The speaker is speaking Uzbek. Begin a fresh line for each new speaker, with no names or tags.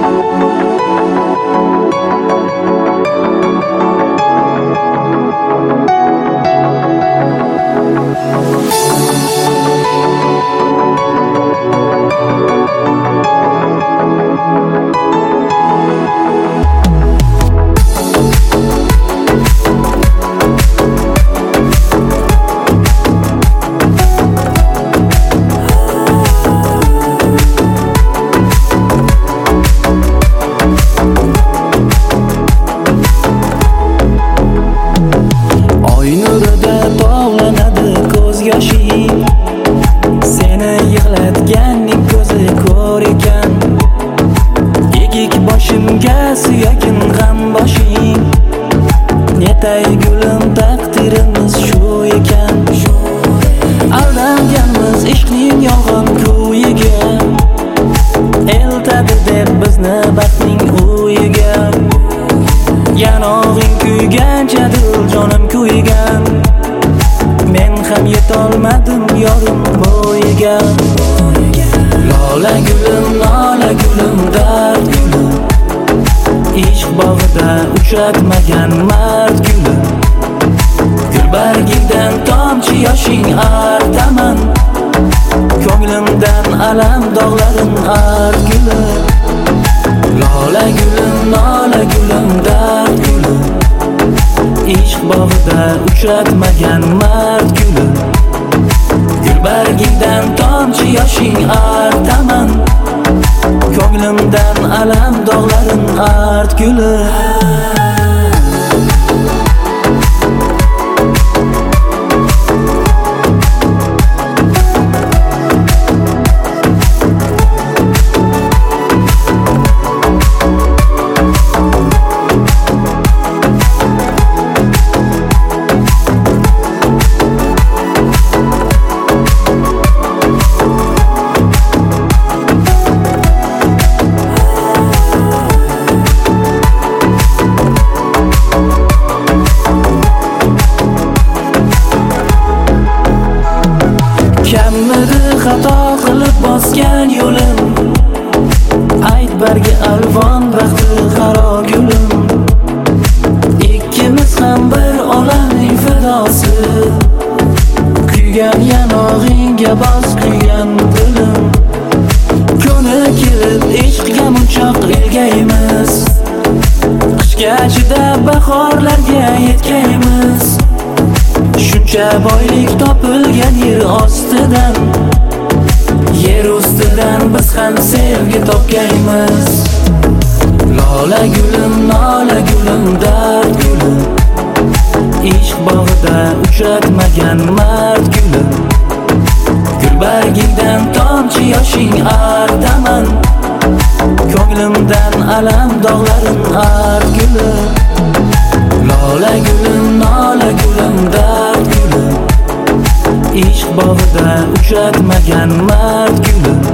Seni yig'latganning ko'zi ko'r ekan. Egik boshimga suyagin g'am boshing. Netay gulim taqdirimiz shu ekan. Aldanganmiz ishqning yolg'on kuyiga. Eltadi deb bizni baxtning uyiga. Yanog'ing kuygancha dil jonim kuygan. Men ham yetolmadim yorim bo'yiga. Lola gulim, dard gulim. Ishq bog'ida uchratmagan mard gulim. Gulbargingdan tomchi yoshing artaman. Ko'nglimdan alam dog'larin art gulim. Lola gulim, dard gulim. Ishq bog'ida uchratmagan mard gulim. Gulbargingdan tomchi yoshing artaman. Ko'nglimdan alam dog'larin art gulim. Kammidi xato qilib bosgan yo'lim. Ayt bargi alvon baxti qaro gulim. Ikkimiz ham bir olamning fidosi. Kuygan yanog'ingga bos kuygan dilim. Ko'nikib ishqga munchoq ilgaymiz. Qishga chidab bahorlarga yetkaymiz. Shuncha boylik topilgan yer ostidan. Yer ustidan biz ham sevgi topgaymiz. Lola gulim, dard gulim. Ishq bog'ida uchratmagan mard gulim. Gulbargingdan tomchi yoshing artaman. Ko'nglimdan alam dog'larin art gulim. Lola gulim, dard gulim. Ishq bog'ida uchratmagan mard gulim.